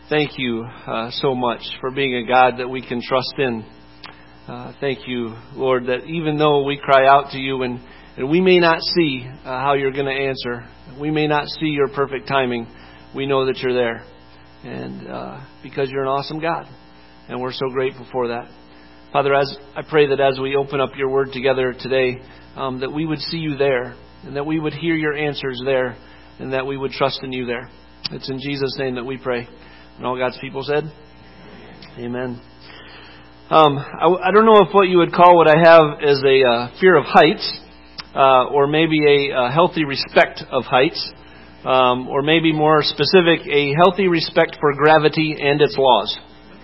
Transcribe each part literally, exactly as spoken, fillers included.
thank you uh, so much for being a God that we can trust in. Uh, thank you, Lord, that even though we cry out to you and, and we may not see uh, how you're going to answer, we may not see your perfect timing, we know that you're there. And uh, because you're an awesome God. And we're so grateful for that. Father, as I pray that as we open up your word together today, um, that we would see you there. And that we would hear your answers there. And that we would trust in you there. It's in Jesus' name that we pray. And all God's people said, amen. Um, I, I don't know if what you would call what I have is a uh, fear of heights, uh, or maybe a, a healthy respect of heights, um, or maybe more specific, a healthy respect for gravity and its laws.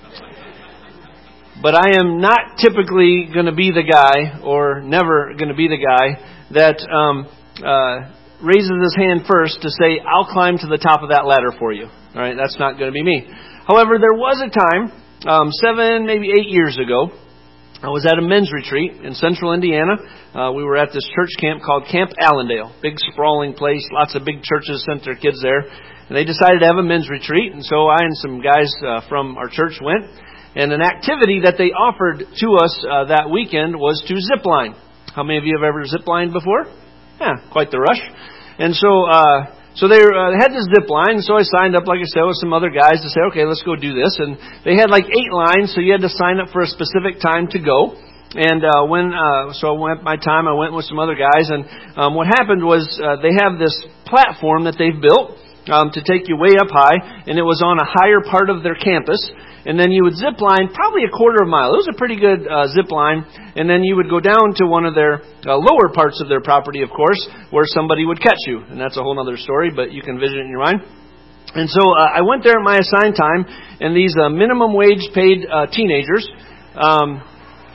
But I am not typically going to be the guy, or never going to be the guy, that um, uh, raises his hand first to say, I'll climb to the top of that ladder for you. All right, that's not going to be me. However, there was a time, Um, seven, maybe eight years ago, I was at a men's retreat in central Indiana. Uh, we were at this church camp called Camp Allendale. Big sprawling place. Lots of big churches sent their kids there. And they decided to have a men's retreat. And so I and some guys uh, from our church went. And an activity that they offered to us uh, that weekend was to zip line. How many of you have ever zip lined before? Yeah, quite the rush. And so... Uh, So they uh, had this zip line, so I signed up, like I said, with some other guys to say, okay, let's go do this. And they had like eight lines, so you had to sign up for a specific time to go. And uh, when uh, so I went my time, I went with some other guys. And um, what happened was uh, they have this platform that they've built um, to take you way up high, and it was on a higher part of their campus. And then you would zip line probably a quarter of a mile. It was a pretty good uh, zip line. And then you would go down to one of their uh, lower parts of their property, of course, where somebody would catch you. And that's a whole other story, but you can vision it in your mind. And so uh, I went there at my assigned time, and these uh, minimum wage paid uh, teenagers um,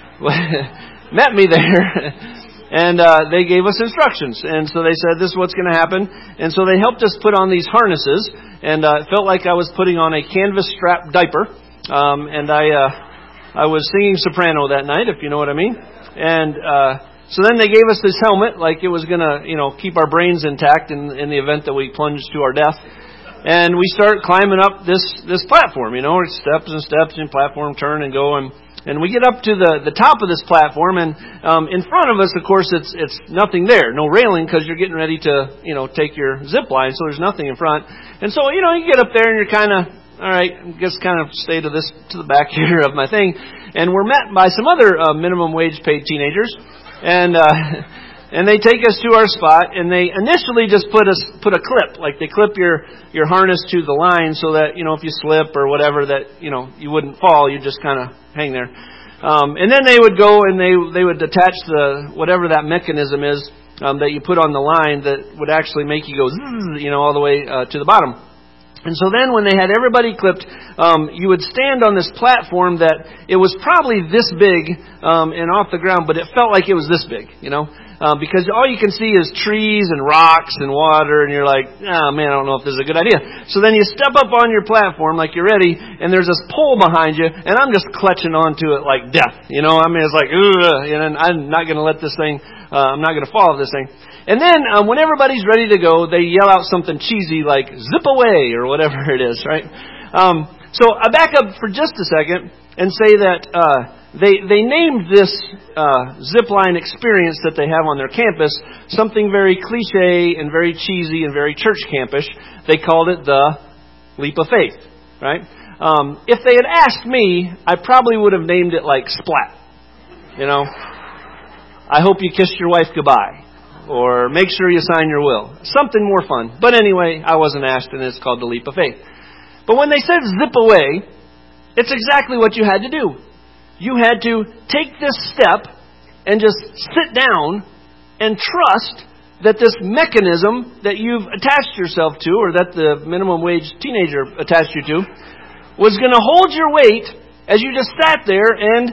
met me there. And uh, they gave us instructions. And so they said, this is what's going to happen. And so they helped us put on these harnesses. And uh, it felt like I was putting on a canvas strap diaper. Um, and I uh, I was singing soprano that night, if you know what I mean. And uh, so then they gave us this helmet, like it was going to, you know, keep our brains intact in, in the event that we plunged to our death. And we start climbing up this, this platform, you know, steps and steps and platform, turn and go. And, and we get up to the, the top of this platform. And um, in front of us, of course, it's it's nothing there. No railing because you're getting ready to, you know, take your zip line. So there's nothing in front. And so, you know, you get up there and you're kind of, all right, just kind of stay to this to the back here of my thing, and we're met by some other uh, minimum wage paid teenagers, and uh, and they take us to our spot, and they initially just put us put a clip, like they clip your your harness to the line so that, you know, if you slip or whatever, that, you know, you wouldn't fall, you just kind of hang there, um, and then they would go and they they would attach the whatever that mechanism is um, that you put on the line that would actually make you go, zzz, you know, all the way uh, to the bottom. And so then when they had everybody clipped, um, you would stand on this platform that it was probably this big um, and off the ground, but it felt like it was this big, you know, uh, because all you can see is trees and rocks and water, and you're like, oh man, I don't know if this is a good idea. So then you step up on your platform like you're ready, and there's this pole behind you, and I'm just clutching onto it like death, you know. I mean, it's like, ugh, and I'm not going to let this thing, uh, I'm not going to fall off this thing. And then um, when everybody's ready to go, they yell out something cheesy like zip away or whatever it is, right? Um, so I back up for just a second and say that uh, they they named this uh, zip line experience that they have on their campus something very cliche and very cheesy and very church campish. They called it the leap of faith, right? Um, if they had asked me, I probably would have named it like Splat. You know, I hope you kissed your wife goodbye. Or make sure you sign your will. Something more fun. But anyway, I wasn't asked, and it's called the leap of faith. But when they said zip away, it's exactly what you had to do. You had to take this step and just sit down and trust that this mechanism that you've attached yourself to, or that the minimum wage teenager attached you to, was going to hold your weight as you just sat there and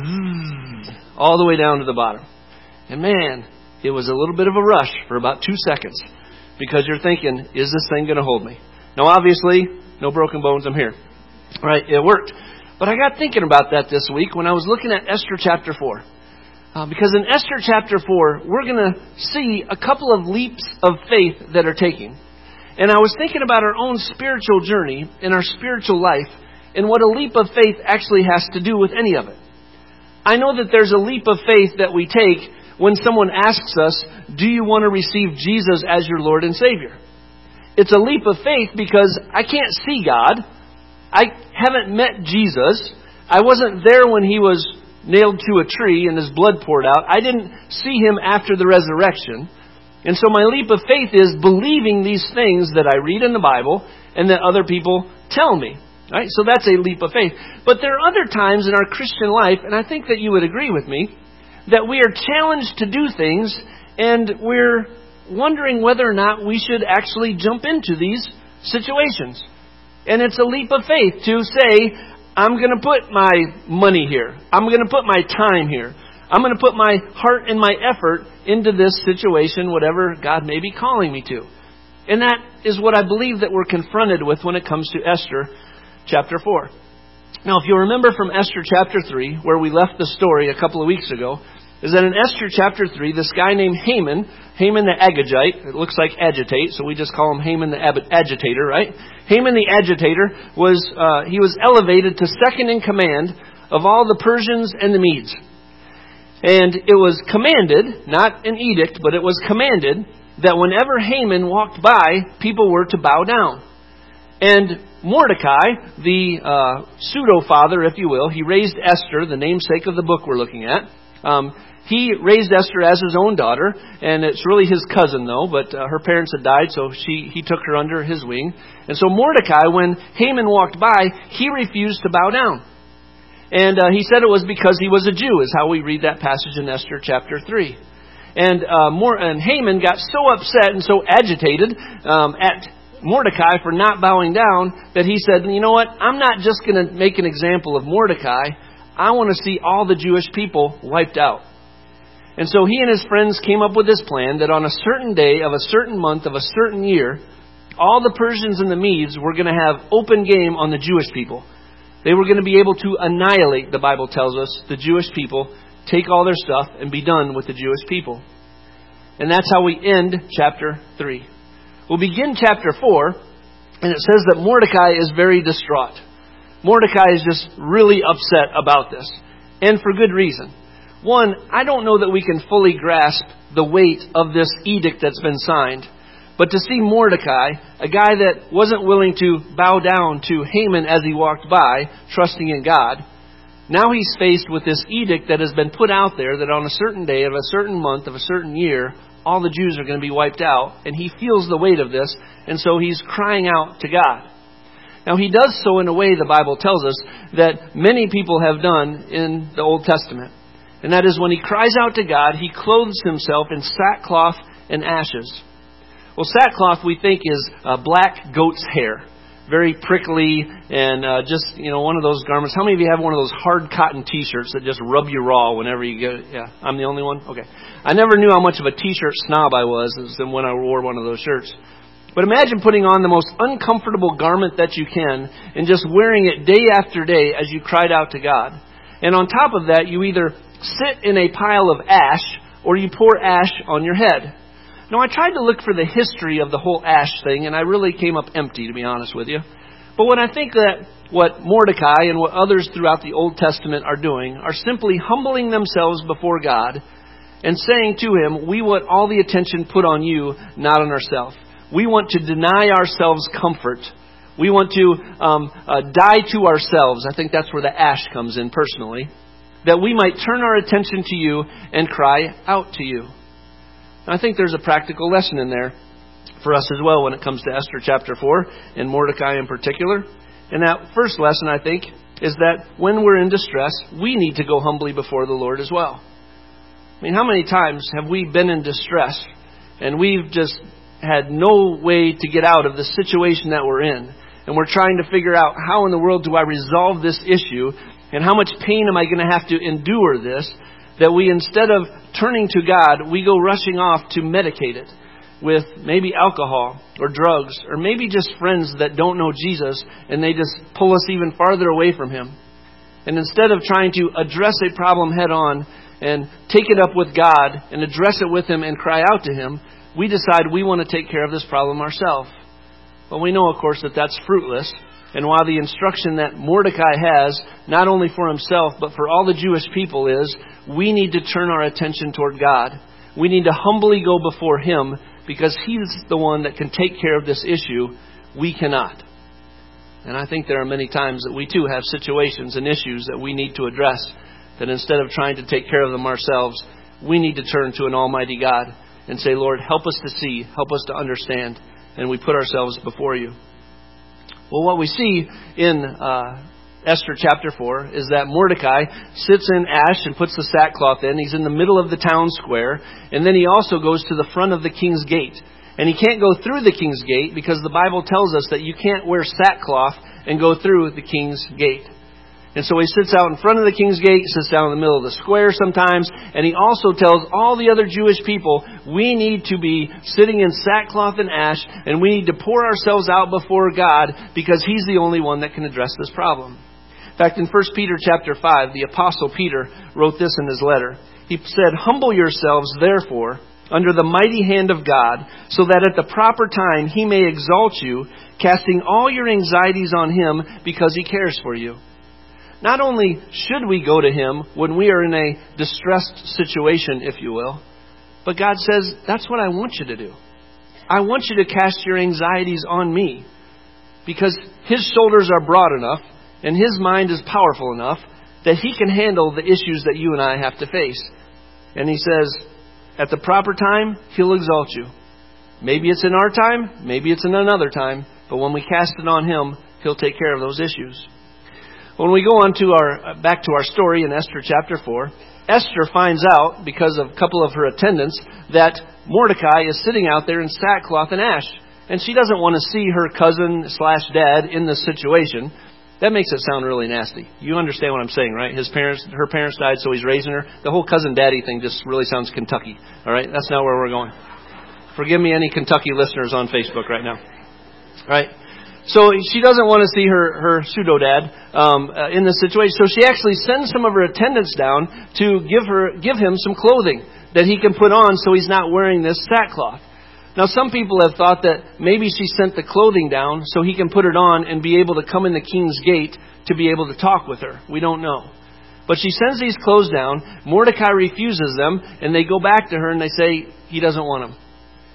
zzz, all the way down to the bottom. And man, it was a little bit of a rush for about two seconds because you're thinking, is this thing going to hold me? Now, obviously, no broken bones. I'm here. All right, it worked. But I got thinking about that this week when I was looking at Esther chapter four. Uh, because in Esther chapter four, we're going to see a couple of leaps of faith that are taking. And I was thinking about our own spiritual journey and our spiritual life and what a leap of faith actually has to do with any of it. I know that there's a leap of faith that we take when someone asks us, do you want to receive Jesus as your Lord and Savior? It's a leap of faith because I can't see God. I haven't met Jesus. I wasn't there when He was nailed to a tree and His blood poured out. I didn't see Him after the resurrection. And so my leap of faith is believing these things that I read in the Bible and that other people tell me. Right? So that's a leap of faith. But there are other times in our Christian life, and I think that you would agree with me, that we are challenged to do things and we're wondering whether or not we should actually jump into these situations. And it's a leap of faith to say, I'm going to put my money here. I'm going to put my time here. I'm going to put my heart and my effort into this situation, whatever God may be calling me to. And that is what I believe that we're confronted with when it comes to Esther chapter four. Now, if you remember from Esther chapter three, where we left the story a couple of weeks ago, is that in Esther chapter three, this guy named Haman, Haman the Agagite, it looks like agitate, so we just call him Haman the Ab- Agitator, right? Haman the Agitator, was uh, he was elevated to second in command of all the Persians and the Medes. And it was commanded, not an edict, but it was commanded that whenever Haman walked by, people were to bow down. And Mordecai, the uh, pseudo-father, if you will, he raised Esther, the namesake of the book we're looking at. Um, he raised Esther as his own daughter, and it's really his cousin, though, but uh, her parents had died, so she he took her under his wing. And so Mordecai, when Haman walked by, he refused to bow down. And uh, he said it was because he was a Jew, is how we read that passage in Esther chapter three. And, uh, Mor- and Haman got so upset and so agitated um, at Mordecai for not bowing down that he said, you know what, I'm not just going to make an example of Mordecai. I want to see all the Jewish people wiped out. And so he and his friends came up with this plan that on a certain day of a certain month of a certain year, all the Persians and the Medes were going to have open game on the Jewish people. They were going to be able to annihilate, the Bible tells us, the Jewish people, take all their stuff and be done with the Jewish people. And that's how we end chapter three. We'll begin chapter four, and it says that Mordecai is very distraught. Mordecai is just really upset about this, and for good reason. One, I don't know that we can fully grasp the weight of this edict that's been signed, but to see Mordecai, a guy that wasn't willing to bow down to Haman as he walked by, trusting in God, now he's faced with this edict that has been put out there that on a certain day of a certain month of a certain year, all the Jews are going to be wiped out, and he feels the weight of this, and so he's crying out to God. Now, he does so in a way, the Bible tells us, that many people have done in the Old Testament. And that is when he cries out to God, he clothes himself in sackcloth and ashes. Well, sackcloth, we think, is uh, black goat's hair. Very prickly and uh, just, you know, one of those garments. How many of you have one of those hard cotton T-shirts that just rub you raw whenever you go? Yeah, I'm the only one? Okay. I never knew how much of a T-shirt snob I was when I wore one of those shirts. But imagine putting on the most uncomfortable garment that you can and just wearing it day after day as you cried out to God. And on top of that, you either sit in a pile of ash or you pour ash on your head. Now, I tried to look for the history of the whole ash thing, and I really came up empty, to be honest with you. But when I think that what Mordecai and what others throughout the Old Testament are doing are simply humbling themselves before God and saying to Him, we want all the attention put on you, not on ourselves. We want to deny ourselves comfort. We want to um, uh, die to ourselves. I think that's where the ash comes in personally. That we might turn our attention to you and cry out to you. And I think there's a practical lesson in there for us as well when it comes to Esther chapter four and Mordecai in particular. And that first lesson, I think, is that when we're in distress, we need to go humbly before the Lord as well. I mean, how many times have we been in distress and we've just had no way to get out of the situation that we're in, and we're trying to figure out how in the world do I resolve this issue, and how much pain am I going to have to endure this, that we, instead of turning to God, we go rushing off to medicate it with maybe alcohol or drugs, or maybe just friends that don't know Jesus, and they just pull us even farther away from Him. And instead of trying to address a problem head on and take it up with God and address it with Him and cry out to Him, we decide we want to take care of this problem ourselves. But we know, of course, that that's fruitless. And while the instruction that Mordecai has, not only for himself, but for all the Jewish people is, we need to turn our attention toward God. We need to humbly go before Him because He's the one that can take care of this issue. We cannot. And I think there are many times that we too have situations and issues that we need to address, that instead of trying to take care of them ourselves, we need to turn to an Almighty God and say, Lord, help us to see, help us to understand, and we put ourselves before You. Well, what we see in uh, Esther chapter four is that Mordecai sits in ash and puts the sackcloth in. He's in the middle of the town square, and then he also goes to the front of the king's gate. And he can't go through the king's gate because the Bible tells us that you can't wear sackcloth and go through the king's gate. And so he sits out in front of the king's gate, sits down in the middle of the square sometimes, and he also tells all the other Jewish people, we need to be sitting in sackcloth and ash, and we need to pour ourselves out before God because He's the only one that can address this problem. In fact, in First Peter chapter five, the Apostle Peter wrote this in his letter. He said, humble yourselves, therefore, under the mighty hand of God, so that at the proper time He may exalt you, casting all your anxieties on Him because He cares for you. Not only should we go to Him when we are in a distressed situation, if you will, but God says, that's what I want you to do. I want you to cast your anxieties on Me, because His shoulders are broad enough and His mind is powerful enough that He can handle the issues that you and I have to face. And He says, at the proper time, He'll exalt you. Maybe it's in our time, maybe it's in another time, but when we cast it on Him, He'll take care of those issues. When we go on to our back to our story in Esther chapter four, Esther finds out, because of a couple of her attendants, that Mordecai is sitting out there in sackcloth and ash. And she doesn't want to see her cousin slash dad in this situation. That makes it sound really nasty. You understand what I'm saying, right? His parents, her parents died, so he's raising her. The whole cousin daddy thing just really sounds Kentucky. All right? That's not where we're going. Forgive me, any Kentucky listeners on Facebook right now. All right? So she doesn't want to see her, her pseudo-dad um, uh, in this situation. So she actually sends some of her attendants down to give her give him some clothing that he can put on so he's not wearing this sackcloth. Now, some people have thought that maybe she sent the clothing down so he can put it on and be able to come in the king's gate to be able to talk with her. We don't know. But she sends these clothes down. Mordecai refuses them, and they go back to her and they say he doesn't want them.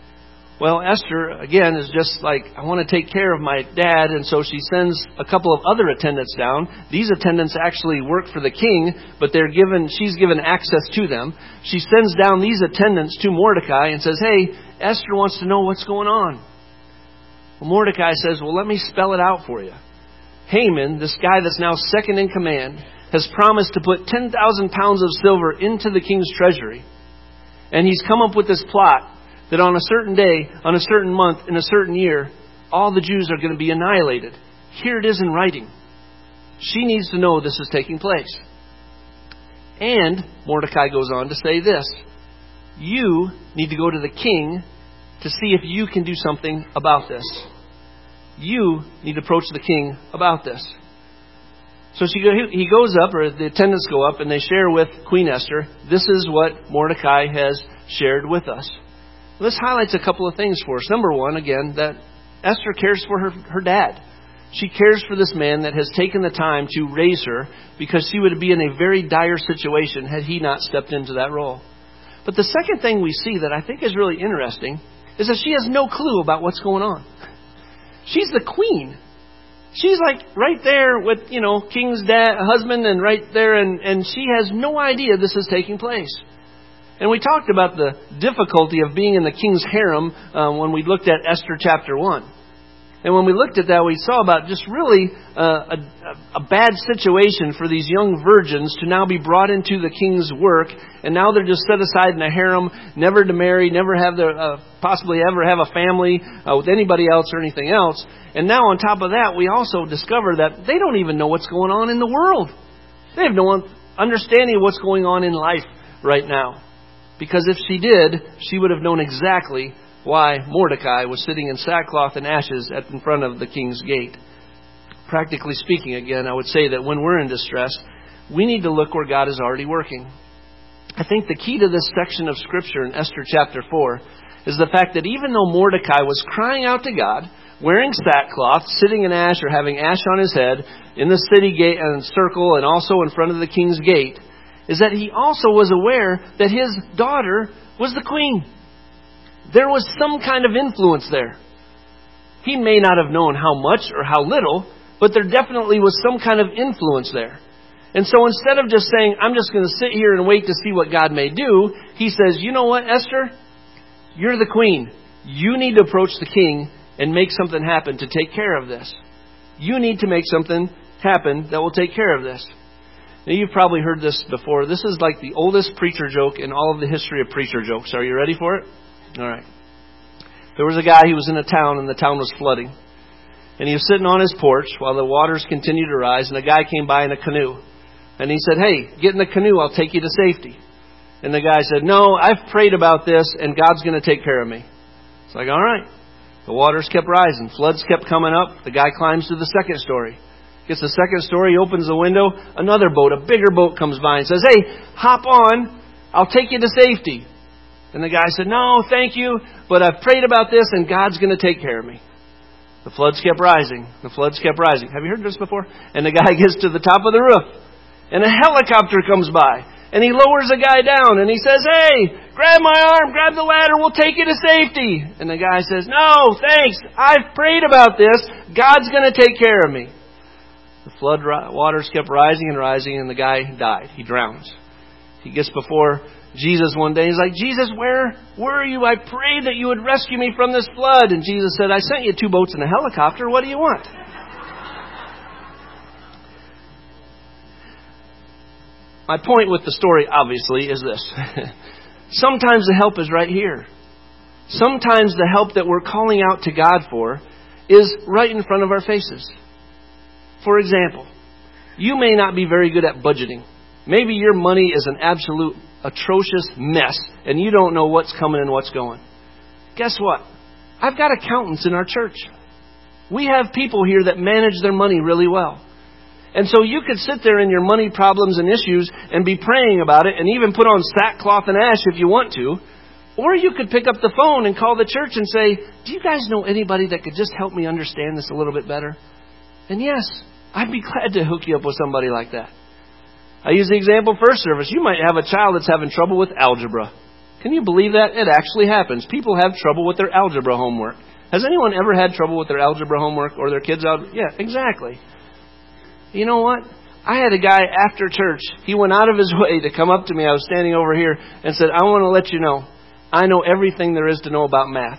Well, Esther, again, is just like, I want to take care of my dad, and so she sends a couple of other attendants down. These attendants actually work for the king, but they're given, she's given access to them. She sends down these attendants to Mordecai and says, hey, Esther wants to know what's going on. Well, Mordecai says, well, let me spell it out for you. Haman, this guy that's now second in command, has promised to put ten thousand pounds of silver into the king's treasury. And he's come up with this plot that on a certain day, on a certain month, in a certain year, all the Jews are going to be annihilated. Here it is in writing. She needs to know this is taking place. And Mordecai goes on to say this. You need to go to the king to see if you can do something about this. You need to approach the king about this. So she, he goes up, or the attendants go up, and they share with Queen Esther, this is what Mordecai has shared with us. This highlights a couple of things for us. Number one, again, that Esther cares for her, her dad. She cares for this man that has taken the time to raise her, because she would be in a very dire situation had he not stepped into that role. But the second thing we see that I think is really interesting is that she has no clue about what's going on. She's the queen. She's like right there with, you know, king's dad, husband, and right there, and, and she has no idea this is taking place. And we talked about the difficulty of being in the king's harem uh, when we looked at Esther chapter one. And when we looked at that, we saw about just really uh, a, a bad situation for these young virgins to now be brought into the king's work. And now they're just set aside in a harem, never to marry, never have their, uh, possibly ever have a family uh, with anybody else or anything else. And now on top of that, we also discover that they don't even know what's going on in the world. They have no understanding of what's going on in life right now. Because if she did, she would have known exactly why Mordecai was sitting in sackcloth and ashes at in front of the king's gate. Practically speaking, again, I would say that when we're in distress, we need to look where God is already working. I think the key to this section of Scripture in Esther chapter four is the fact that even though Mordecai was crying out to God, wearing sackcloth, sitting in ash or having ash on his head in the city gate and circle and also in front of the king's gate, is that he also was aware that his daughter was the queen. There was some kind of influence there. He may not have known how much or how little, but there definitely was some kind of influence there. And so instead of just saying, I'm just going to sit here and wait to see what God may do, he says, you know what, Esther? You're the queen. You need to approach the king and make something happen to take care of this. You need to make something happen that will take care of this. Now, you've probably heard this before. This is like the oldest preacher joke in all of the history of preacher jokes. Are you ready for it? All right. There was a guy, he was in a town, and the town was flooding. And he was sitting on his porch while the waters continued to rise, and a guy came by in a canoe. And he said, hey, get in the canoe, I'll take you to safety. And the guy said, no, I've prayed about this, and God's going to take care of me. It's like, all right. The waters kept rising. Floods kept coming up. The guy climbs to the second story. Gets the second story, opens the window. Another boat, a bigger boat comes by and says, hey, hop on, I'll take you to safety. And the guy said, no, thank you, but I've prayed about this, and God's going to take care of me. The floods kept rising. The floods kept rising. Have you heard this before? And the guy gets to the top of the roof. And a helicopter comes by. And he lowers the guy down. And he says, hey, grab my arm, grab the ladder, we'll take you to safety. And the guy says, no, thanks. I've prayed about this. God's going to take care of me. The flood waters kept rising and rising, and the guy died. He drowns. He gets before Jesus one day. He's like, Jesus, where were you? I prayed that you would rescue me from this flood. And Jesus said, I sent you two boats and a helicopter. What do you want? My point with the story, obviously, is this. Sometimes the help is right here. Sometimes the help that we're calling out to God for is right in front of our faces. For example, you may not be very good at budgeting. Maybe your money is an absolute atrocious mess and you don't know what's coming and what's going. Guess what? I've got accountants in our church. We have people here that manage their money really well. And so you could sit there in your money problems and issues and be praying about it and even put on sackcloth and ash if you want to. Or you could pick up the phone and call the church and say, do you guys know anybody that could just help me understand this a little bit better? And yes, I'd be glad to hook you up with somebody like that. I use the example first service. You might have a child that's having trouble with algebra. Can you believe that? It actually happens. People have trouble with their algebra homework. Has anyone ever had trouble with their algebra homework or their kids' algebra? Yeah, exactly. You know what? I had a guy after church. He went out of his way to come up to me. I was standing over here and said, I want to let you know, I know everything there is to know about math.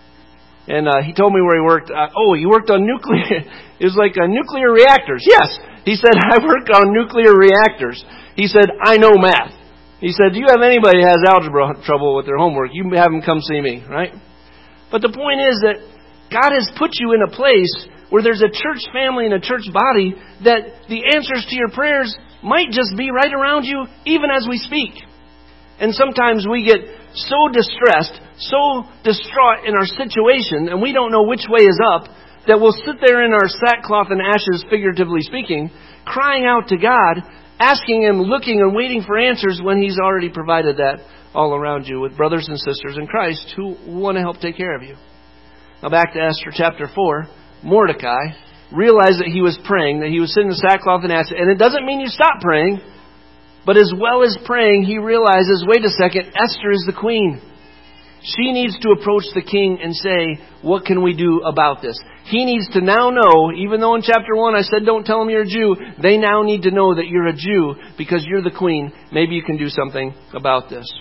And uh, he told me where he worked. Uh, oh, he worked on nuclear. It was like uh, nuclear reactors. Yes. He said, I work on nuclear reactors. He said, I know math. He said, do you have anybody who has algebra trouble with their homework? You have them come see me, right? But the point is that God has put you in a place where there's a church family and a church body that the answers to your prayers might just be right around you, even as we speak. And sometimes we get so distressed, so distraught in our situation, and we don't know which way is up, that we'll sit there in our sackcloth and ashes, figuratively speaking, crying out to God, asking Him, looking and waiting for answers when He's already provided that all around you with brothers and sisters in Christ who want to help take care of you. Now back to Esther chapter four. Mordecai realized that he was praying, that he was sitting in sackcloth and ashes. And it doesn't mean you stop praying, but as well as praying, he realizes, wait a second, Esther is the queen. She needs to approach the king and say, what can we do about this? He needs to now know, even though in chapter one I said don't tell them you're a Jew, they now need to know that you're a Jew because you're the queen. Maybe you can do something about this.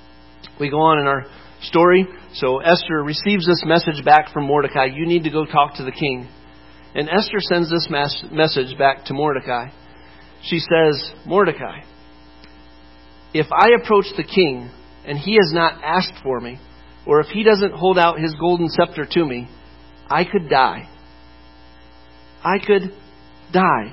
We go on in our story. So Esther receives this message back from Mordecai. You need to go talk to the king. And Esther sends this mas- message back to Mordecai. She says, Mordecai, if I approach the king and he has not asked for me, or if he doesn't hold out his golden scepter to me, I could die. I could die.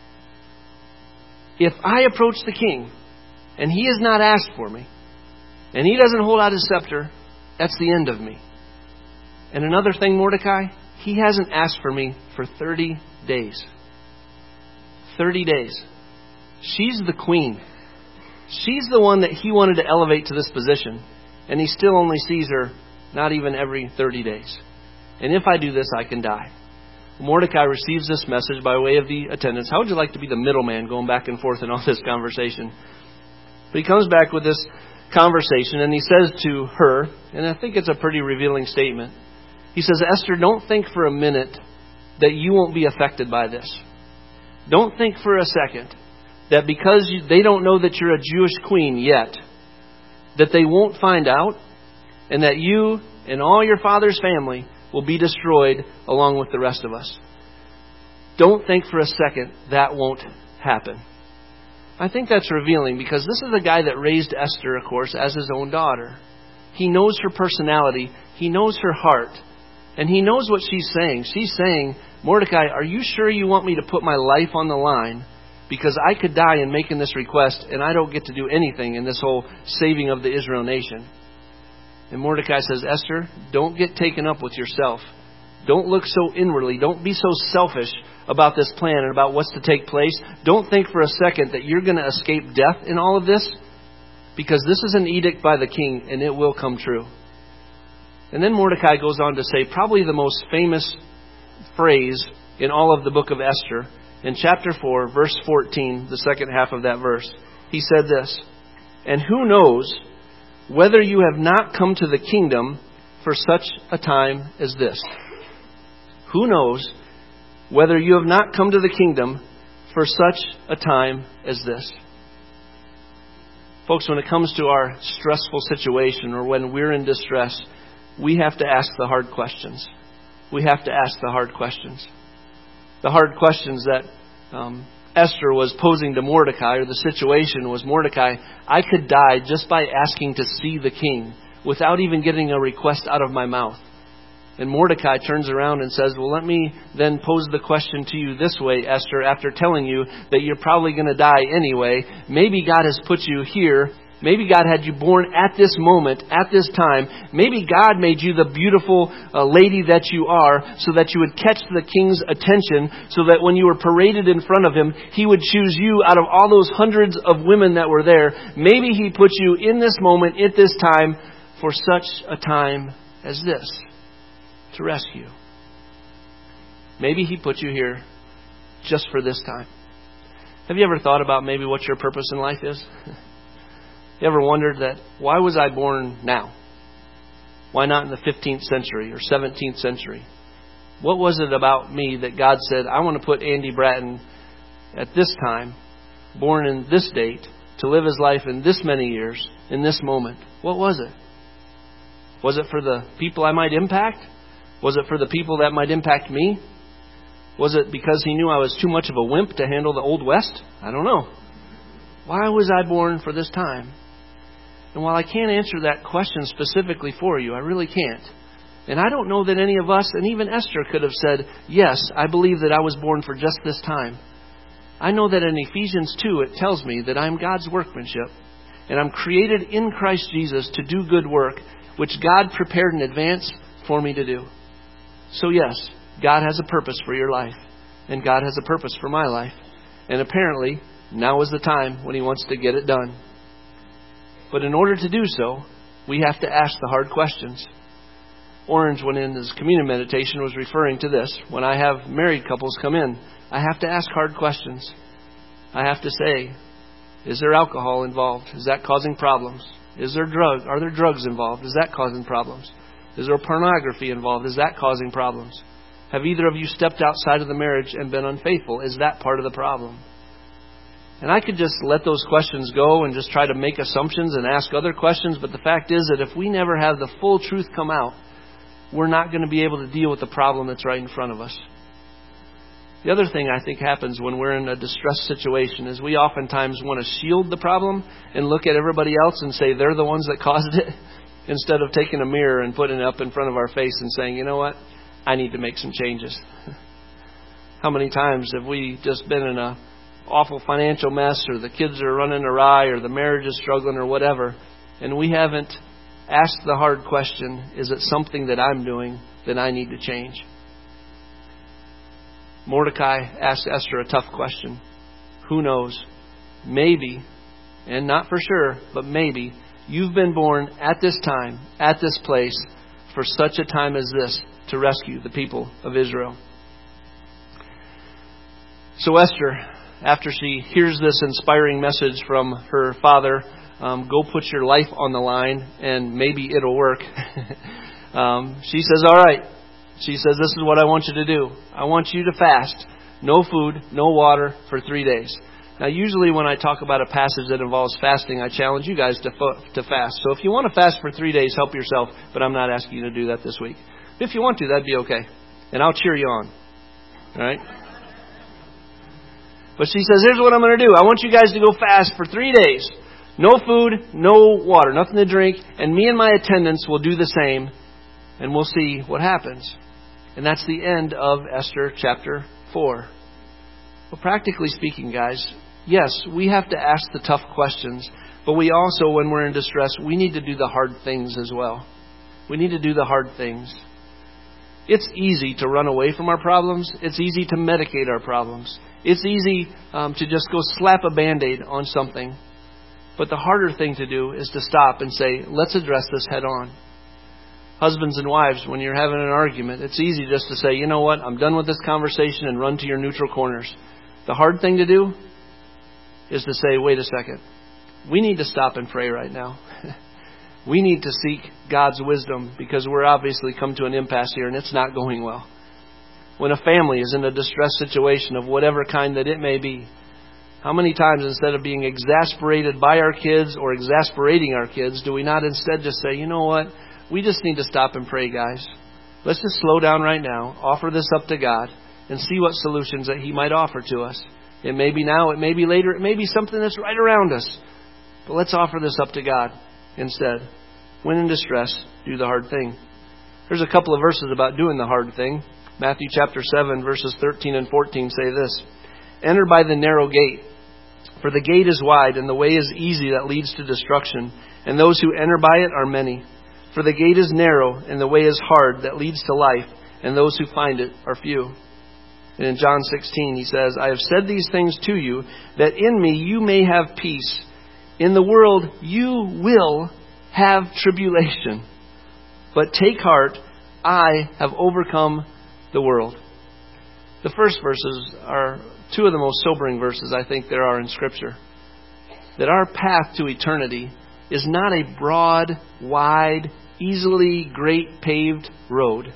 If I approach the king and he has not asked for me, and he doesn't hold out his scepter, that's the end of me. And another thing, Mordecai, he hasn't asked for me for thirty days. thirty days. She's the queen. She's the one that he wanted to elevate to this position. And he still only sees her not even every thirty days. And if I do this, I can die. Mordecai receives this message by way of the attendants. How would you like to be the middleman going back and forth in all this conversation? But he comes back with this conversation and he says to her, and I think it's a pretty revealing statement. He says, Esther, don't think for a minute that you won't be affected by this. Don't think for a second that because you, they don't know that you're a Jewish queen yet, that they won't find out and that you and all your father's family will be destroyed along with the rest of us. Don't think for a second that won't happen. I think that's revealing because this is the guy that raised Esther, of course, as his own daughter. He knows her personality. He knows her heart. And he knows what she's saying. She's saying, Mordecai, are you sure you want me to put my life on the line? Because I could die in making this request and I don't get to do anything in this whole saving of the Israel nation. And Mordecai says, Esther, don't get taken up with yourself. Don't look so inwardly. Don't be so selfish about this plan and about what's to take place. Don't think for a second that you're going to escape death in all of this, because this is an edict by the king and it will come true. And then Mordecai goes on to say probably the most famous phrase in all of the book of Esther. In chapter four, verse fourteen, the second half of that verse, he said this, and who knows whether you have not come to the kingdom for such a time as this. Who knows whether you have not come to the kingdom for such a time as this. Folks, when it comes to our stressful situation or when we're in distress, we have to ask the hard questions. We have to ask the hard questions. The hard questions that um, Esther was posing to Mordecai, or the situation was, Mordecai, I could die just by asking to see the king without even getting a request out of my mouth. And Mordecai turns around and says, well, let me then pose the question to you this way, Esther, after telling you that you're probably going to die anyway. Maybe God has put you here. Maybe God had you born at this moment, at this time. Maybe God made you the beautiful uh, lady that you are so that you would catch the king's attention, so that when you were paraded in front of him, he would choose you out of all those hundreds of women that were there. Maybe he put you in this moment, at this time, for such a time as this, to rescue. Maybe he put you here just for this time. Have you ever thought about maybe what your purpose in life is? You ever wondered that, why was I born now? Why not in the fifteenth century or seventeenth century? What was it about me that God said, I want to put Andy Bratton at this time, born in this date, to live his life in this many years, in this moment? What was it? Was it for the people I might impact? Was it for the people that might impact me? Was it because he knew I was too much of a wimp to handle the Old West? I don't know. Why was I born for this time? And while I can't answer that question specifically for you, I really can't. And I don't know that any of us, and even Esther, could have said, yes, I believe that I was born for just this time. I know that in Ephesians two, it tells me that I'm God's workmanship. And I'm created in Christ Jesus to do good work, which God prepared in advance for me to do. So yes, God has a purpose for your life. And God has a purpose for my life. And apparently, now is the time when he wants to get it done. But in order to do so, we have to ask the hard questions. Orange, when in his communion meditation, was referring to this. When I have married couples come in, I have to ask hard questions. I have to say, is there alcohol involved? Is that causing problems? Is there drugs? Are there drugs involved? Is that causing problems? Is there pornography involved? Is that causing problems? Have either of you stepped outside of the marriage and been unfaithful? Is that part of the problem? And I could just let those questions go and just try to make assumptions and ask other questions. But the fact is that if we never have the full truth come out, we're not going to be able to deal with the problem that's right in front of us. The other thing I think happens when we're in a distressed situation is we oftentimes want to shield the problem and look at everybody else and say they're the ones that caused it, instead of taking a mirror and putting it up in front of our face and saying, you know what, I need to make some changes. How many times have we just been in a awful financial mess, or the kids are running awry, or the marriage is struggling, or whatever, and we haven't asked the hard question, is it something that I'm doing that I need to change? Mordecai asked Esther a tough question. Who knows? Maybe, and not for sure, but maybe, you've been born at this time, at this place, for such a time as this, to rescue the people of Israel. So Esther, after she hears this inspiring message from her father, um, go put your life on the line and maybe it'll work. um, she says, all right. She says, this is what I want you to do. I want you to fast. No food, no water for three days. Now, usually when I talk about a passage that involves fasting, I challenge you guys to to fast. So if you want to fast for three days, help yourself. But I'm not asking you to do that this week. If you want to, that'd be okay. And I'll cheer you on. All right? But she says, here's what I'm going to do. I want you guys to go fast for three days. No food, no water, nothing to drink. And me and my attendants will do the same. And we'll see what happens. And that's the end of Esther chapter four. Well, practically speaking, guys, yes, we have to ask the tough questions. But we also, when we're in distress, we need to do the hard things as well. We need to do the hard things. It's easy to run away from our problems. It's easy to medicate our problems. It's easy um, to just go slap a Band-Aid on something. But the harder thing to do is to stop and say, let's address this head on. Husbands and wives, when you're having an argument, it's easy just to say, you know what, I'm done with this conversation and run to your neutral corners. The hard thing to do is to say, wait a second. We need to stop and pray right now. We need to seek God's wisdom because we're obviously come to an impasse here and it's not going well. When a family is in a distress situation of whatever kind that it may be, how many times instead of being exasperated by our kids or exasperating our kids, do we not instead just say, you know what? We just need to stop and pray, guys. Let's just slow down right now, offer this up to God, and see what solutions that He might offer to us. It may be now, it may be later, it may be something that's right around us. But let's offer this up to God instead. When in distress, do the hard thing. There's a couple of verses about doing the hard thing. Matthew chapter seven, verses thirteen and fourteen say this. Enter by the narrow gate, for the gate is wide, and the way is easy that leads to destruction, and those who enter by it are many. For the gate is narrow, and the way is hard that leads to life, and those who find it are few. And in John sixteen, He says, I have said these things to you, that in me you may have peace. In the world you will have tribulation. But take heart, I have overcome the world. The first verses are two of the most sobering verses I think there are in Scripture. That our path to eternity is not a broad, wide, easily great paved road.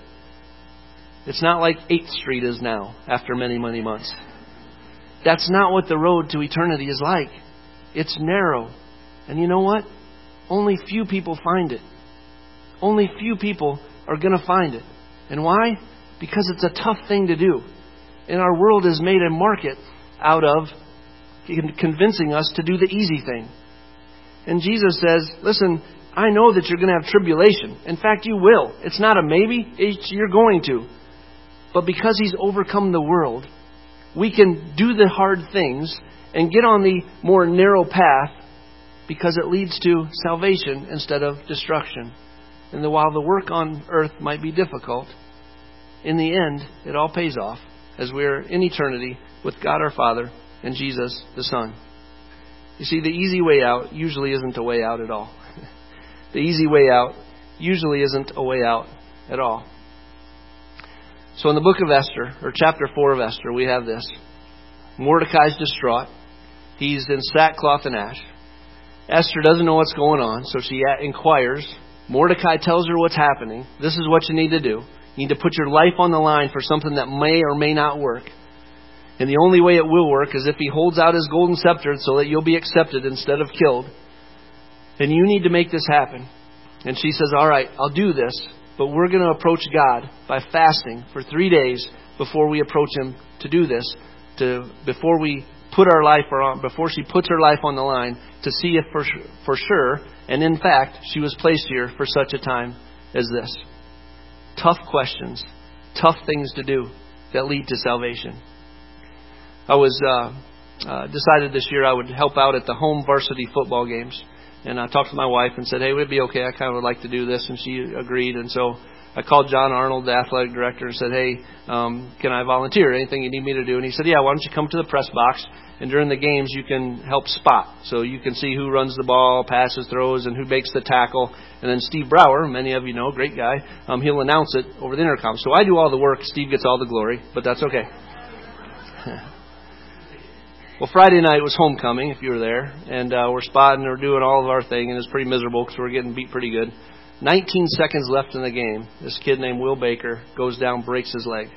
It's not like eighth Street is now after many, many months. That's not what the road to eternity is like. It's narrow. And you know what? Only few people find it. Only few people are going to find it. And why? Because it's a tough thing to do. And our world has made a market out of convincing us to do the easy thing. And Jesus says, listen, I know that you're going to have tribulation. In fact, you will. It's not a maybe. It's, you're going to. But because He's overcome the world, we can do the hard things and get on the more narrow path because it leads to salvation instead of destruction. And the, while the work on earth might be difficult, in the end, it all pays off as we're in eternity with God our Father and Jesus the Son. You see, the easy way out usually isn't a way out at all. The easy way out usually isn't a way out at all. So in the book of Esther, or chapter four of Esther, we have this. Mordecai's distraught. He's in sackcloth and ash. Esther doesn't know what's going on, so she inquires. Mordecai tells her what's happening. This is what you need to do. You need to put your life on the line for something that may or may not work. And the only way it will work is if he holds out his golden scepter so that you'll be accepted instead of killed. And you need to make this happen. And she says, all right, I'll do this, but we're going to approach God by fasting for three days before we approach Him to do this, to before we put our life on, before she puts her life on the line to see if for, for sure, and in fact, she was placed here for such a time as this. Tough questions, tough things to do that lead to salvation. I was uh, uh, decided this year I would help out at the home varsity football games. And I talked to my wife and said, hey, would it be okay? I kind of would like to do this. And she agreed. And so I called John Arnold, the athletic director, and said, hey, um, can I volunteer? Anything you need me to do? And he said, yeah, why don't you come to the press box, and during the games you can help spot. So you can see who runs the ball, passes, throws, and who makes the tackle. And then Steve Brower, many of you know, great guy, um, he'll announce it over the intercom. So I do all the work. Steve gets all the glory, but that's okay. Well, Friday night was homecoming, if you were there, and uh, we're spotting, we're doing all of our thing, and it's pretty miserable because we're getting beat pretty good. nineteen seconds left in the game. This kid named Will Baker goes down, breaks his leg,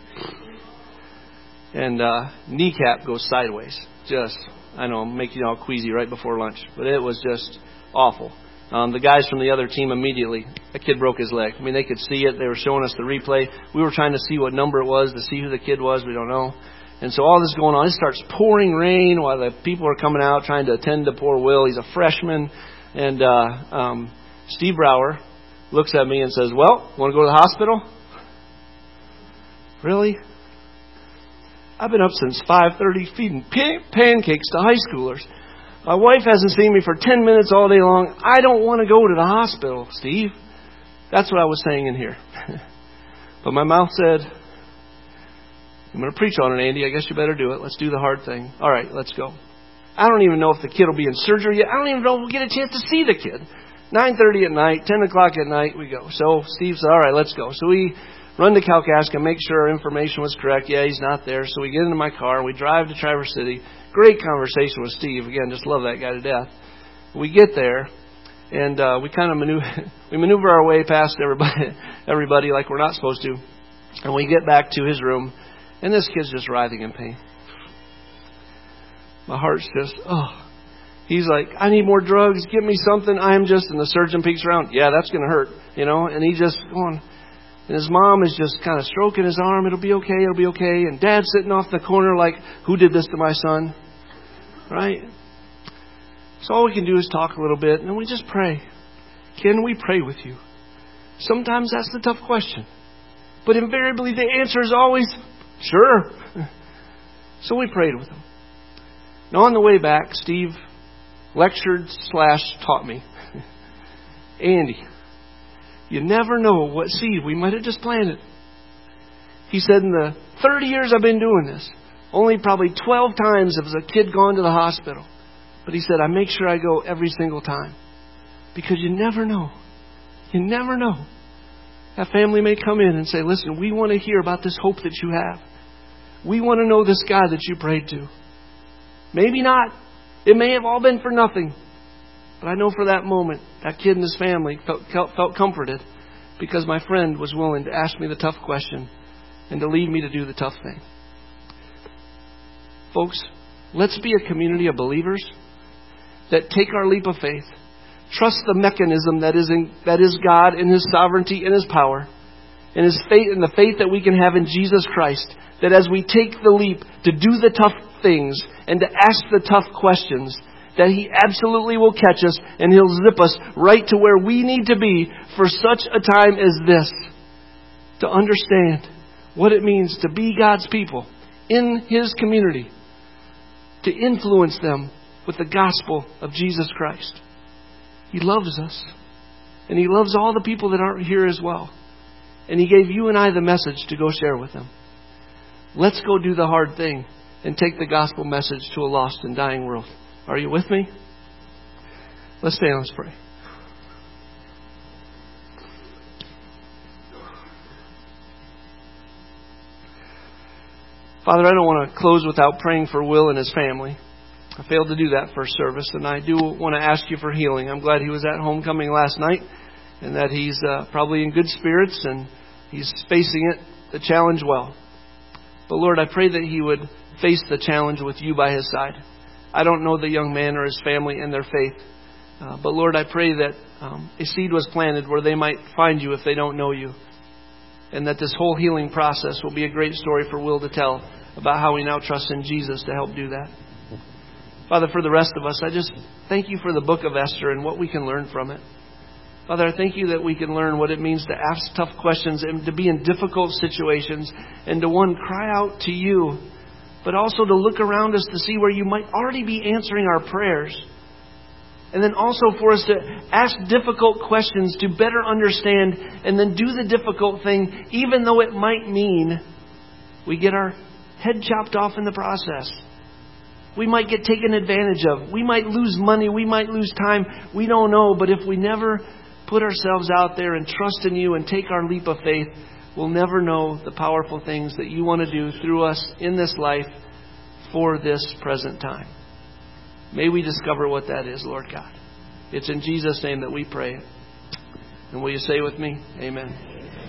and uh, kneecap goes sideways. Just, I know, making you all queasy right before lunch, but it was just awful. Um, the guys from the other team immediately, the kid broke his leg. I mean, they could see it. They were showing us the replay. We were trying to see what number it was, to see who the kid was. We don't know. And so all this going on, it starts pouring rain while the people are coming out trying to attend to poor Will. He's a freshman. And uh, um, Steve Brower looks at me and says, well, want to go to the hospital? Really? I've been up since five thirty feeding pan- pancakes to high schoolers. My wife hasn't seen me for ten minutes all day long. I don't want to go to the hospital, Steve. That's what I was saying in here. But my mouth said, I'm going to preach on it, Andy. I guess you better do it. Let's do the hard thing. All right, let's go. I don't even know if the kid will be in surgery yet. I don't even know if we'll get a chance to see the kid. nine thirty at night, ten o'clock at night, we go. So Steve said, all right, let's go. So we run to Kalkaska, make sure our information was correct. Yeah, he's not there. So we get into my car. We drive to Traverse City. Great conversation with Steve. Again, just love that guy to death. We get there, and uh, we kind of maneuver, we maneuver our way past everybody, everybody like we're not supposed to. And we get back to his room, and this kid's just writhing in pain. My heart's just, oh. He's like, I need more drugs. Give me something. I am just, and the surgeon peeks around. Yeah, that's going to hurt, you know. And he just going, and his mom is just kind of stroking his arm. It'll be okay. It'll be okay. And Dad's sitting off the corner like, who did this to my son? Right? So all we can do is talk a little bit, and then we just pray. Can we pray with you? Sometimes that's the tough question. But invariably the answer is always, sure. So we prayed with him. Now on the way back, Steve lectured slash taught me. Andy, you never know what seed we might have just planted. He said, in the thirty years I've been doing this, only probably twelve times has a kid gone to the hospital. But he said, I make sure I go every single time. Because you never know. You never know. That family may come in and say, listen, we want to hear about this hope that you have. We want to know this guy that you prayed to. Maybe not. It may have all been for nothing. But I know for that moment, that kid and his family felt, felt comforted because my friend was willing to ask me the tough question and to lead me to do the tough thing. Folks, let's be a community of believers that take our leap of faith, trust the mechanism that is in, that is God in His sovereignty and His power, and His faith and the faith that we can have in Jesus Christ. That as we take the leap to do the tough things and to ask the tough questions, that He absolutely will catch us and He'll zip us right to where we need to be for such a time as this, to understand what it means to be God's people in His community, to influence them with the gospel of Jesus Christ. He loves us, and He loves all the people that aren't here as well. And He gave you and I the message to go share with them. Let's go do the hard thing and take the gospel message to a lost and dying world. Are you with me? Let's stand and let's pray. Father, I don't want to close without praying for Will and his family. I failed to do that first service, and I do want to ask you for healing. I'm glad he was at homecoming last night and that he's uh, probably in good spirits and he's facing it, the challenge well. But Lord, I pray that he would face the challenge with you by his side. I don't know the young man or his family and their faith. Uh, but Lord, I pray that um, a seed was planted where they might find you if they don't know you. And that this whole healing process will be a great story for Will to tell about how we now trust in Jesus to help do that. Father, for the rest of us, I just thank you for the book of Esther and what we can learn from it. Father, I thank you that we can learn what it means to ask tough questions and to be in difficult situations and to, one, cry out to you, but also to look around us to see where you might already be answering our prayers. And then also for us to ask difficult questions to better understand and then do the difficult thing, even though it might mean we get our head chopped off in the process. We might get taken advantage of. We might lose money. We might lose time. We don't know. But if we never put ourselves out there and trust in you and take our leap of faith, we'll never know the powerful things that you want to do through us in this life for this present time. May we discover what that is, Lord God. It's in Jesus' name that we pray. And will you say with me, amen.